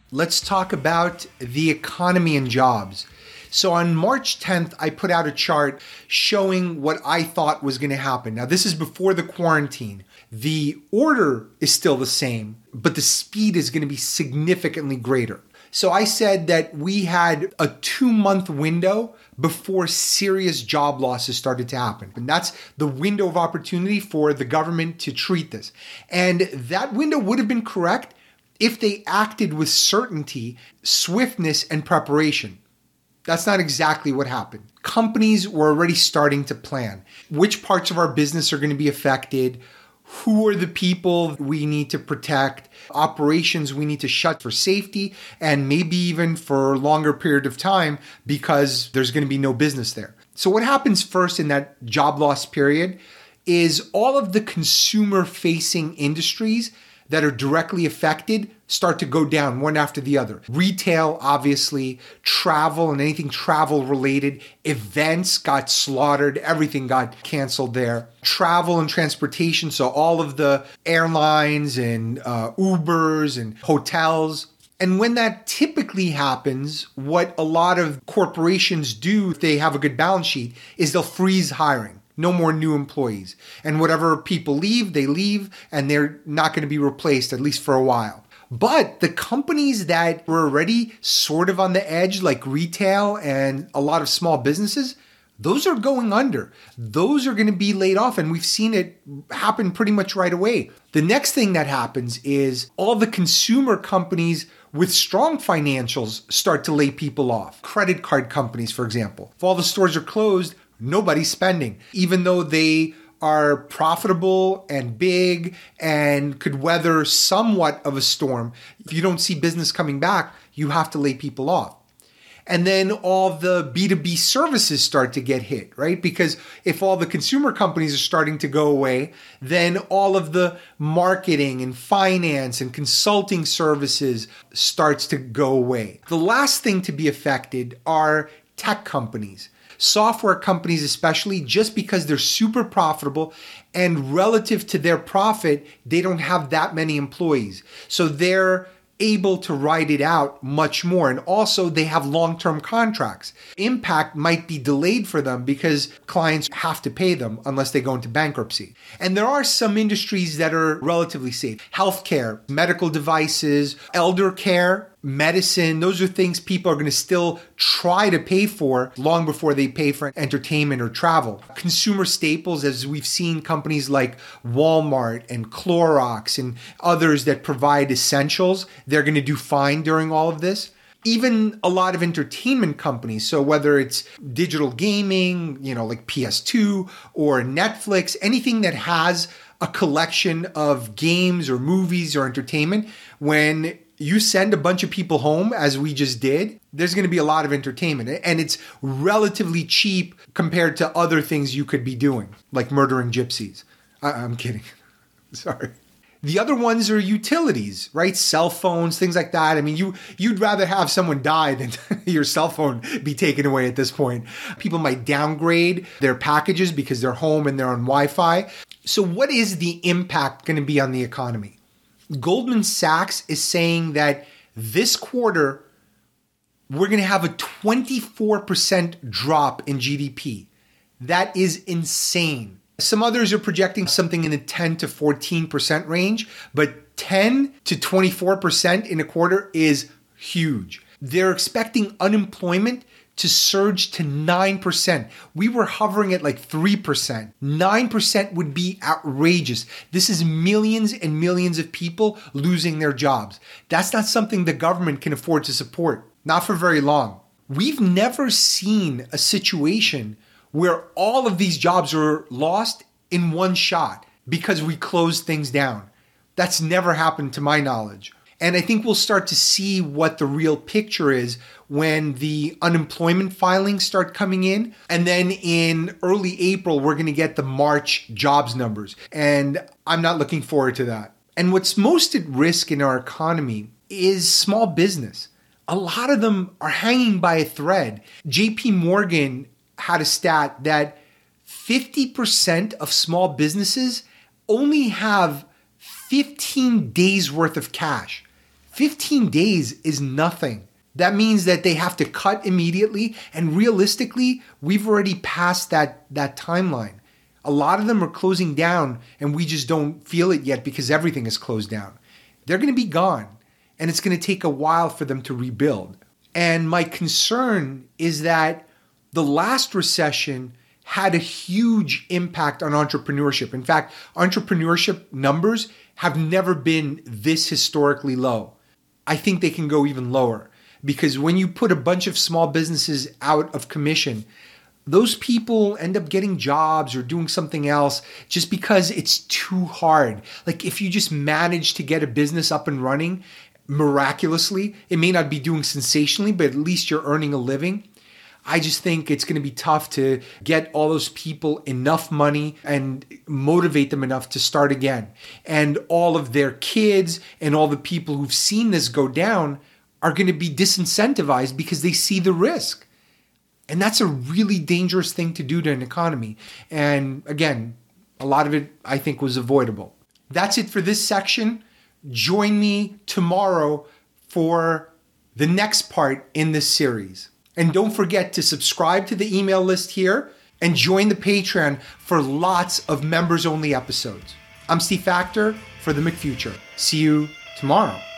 Let's talk about the economy and jobs. So on March 10th, I put out a chart showing what I thought was going to happen. Now, this is before the quarantine. The order is still the same, but the speed is going to be significantly greater. So I said that we had a 2-month window before serious job losses started to happen. And that's the window of opportunity for the government to treat this. And that window would have been correct if they acted with certainty, swiftness, and preparation. That's not exactly what happened. Companies were already starting to plan which parts of our business are going to be affected, who are the people we need to protect, operations we need to shut for safety, and maybe even for a longer period of time because there's going to be no business there. So what happens first in that job loss period is all of the consumer-facing industries that are directly affected start to go down one after the other. Retail, obviously, travel and anything travel related, events got slaughtered, everything got canceled there. Travel and transportation, so all of the airlines and Ubers and hotels. And when that typically happens, what a lot of corporations do if they have a good balance sheet is they'll freeze hiring. No more new employees. And whatever people leave, they leave, and they're not going to be replaced, at least for a while. But the companies that were already sort of on the edge, like retail and a lot of small businesses, those are going under. Those are going to be laid off, and we've seen it happen pretty much right away. The next thing that happens is all the consumer companies with strong financials start to lay people off. Credit card companies, for example. If all the stores are closed, nobody's spending, even though they are profitable and big and could weather somewhat of a storm. If you don't see business coming back, you have to lay people off. And then all the B2B services start to get hit, right? Because if all the consumer companies are starting to go away, then all of the marketing and finance and consulting services starts to go away. The last thing to be affected are tech companies. Software companies especially, just because they're super profitable and relative to their profit, they don't have that many employees. So they're able to ride it out much more. And also they have long-term contracts. Impact might be delayed for them because clients have to pay them unless they go into bankruptcy. And there are some industries that are relatively safe. Healthcare, medical devices, elder care, medicine, those are things people are going to still try to pay for long before they pay for entertainment or travel. Consumer staples, as we've seen companies like Walmart and Clorox and others that provide essentials, they're going to do fine during all of this. Even a lot of entertainment companies, so whether it's digital gaming, like PS2 or Netflix, anything that has a collection of games or movies or entertainment, when you send a bunch of people home, as we just did, there's going to be a lot of entertainment. And it's relatively cheap compared to other things you could be doing, like murdering gypsies. I'm kidding. Sorry. The other ones are utilities, right? Cell phones, things like that. I mean, you'd rather have someone die than your cell phone be taken away at this point. People might downgrade their packages because they're home and they're on Wi-Fi. So what is the impact going to be on the economy? Goldman Sachs is saying that this quarter, we're going to have a 24% drop in GDP. That is insane. Some others are projecting something in the 10 to 14% range, but 10 to 24% in a quarter is huge. They're expecting unemployment to surge to 9%. We were hovering at like 3%. 9% would be outrageous. This is millions and millions of people losing their jobs. That's not something the government can afford to support, not for very long. We've never seen a situation where all of these jobs are lost in one shot because we closed things down. That's never happened to my knowledge. And I think we'll start to see what the real picture is when the unemployment filings start coming in. And then in early April, we're going to get the March jobs numbers. And I'm not looking forward to that. And what's most at risk in our economy is small business. A lot of them are hanging by a thread. JP Morgan had a stat that 50% of small businesses only have 15 days worth of cash. 15 days is nothing. That means that they have to cut immediately. And realistically, we've already passed that timeline. A lot of them are closing down and we just don't feel it yet because everything is closed down. They're going to be gone and it's going to take a while for them to rebuild. And my concern is that the last recession had a huge impact on entrepreneurship. In fact, entrepreneurship numbers have never been this historically low. I think they can go even lower because when you put a bunch of small businesses out of commission, those people end up getting jobs or doing something else just because it's too hard. Like if you just manage to get a business up and running miraculously, it may not be doing sensationally, but at least you're earning a living. I just think it's going to be tough to get all those people enough money and motivate them enough to start again. And all of their kids and all the people who've seen this go down are going to be disincentivized because they see the risk. And that's a really dangerous thing to do to an economy. And again, a lot of it I think was avoidable. That's it for this section. Join me tomorrow for the next part in this series. And don't forget to subscribe to the email list here and join the Patreon for lots of members-only episodes. I'm Steve Factor for The McFuture. See you tomorrow.